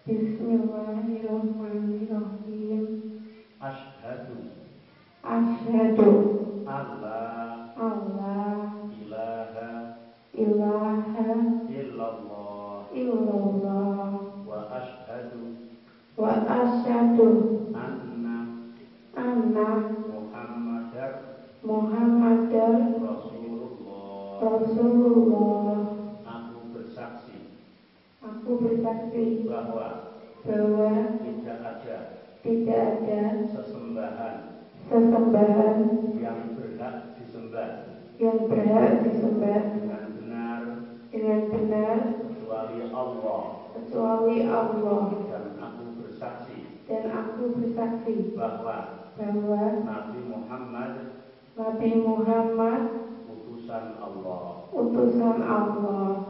Bismillahirrahmanirrahim. Asyhadu Allah ilaha ilaha illallah wa asyhadu anna Muhammadar Rasulullah. Aku bersaksi bahwa tidak ada sesembahan yang berhak disembah dengan benar kecuali Allah, dan aku bersaksi bahwa Nabi Muhammad utusan Allah. utusan Allah.